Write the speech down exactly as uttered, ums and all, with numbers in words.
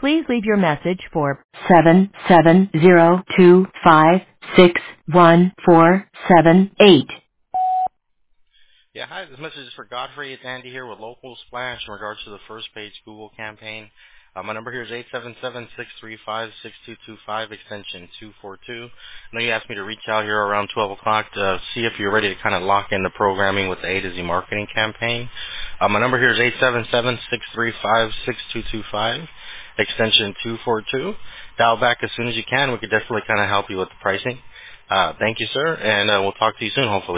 Please leave your message for seven seven zero two five six one four seven eight. Yeah, hi, this message is for Godfrey. It's Andy here with Local Splash in regards to the first page Google campaign. Uh, my number here is eight seven seven, six three five, six two two five, extension two four two. I know you asked me to reach out here around twelve o'clock to see if you're ready to kind of lock in the programming with the A to Z marketing campaign. Uh, my number here is eight seven seven, six three five, six two two five, extension two four two. Dial back as soon as you can. We could definitely kind of help you with the pricing. Uh, thank you, sir, and uh, we'll talk to you soon, hopefully.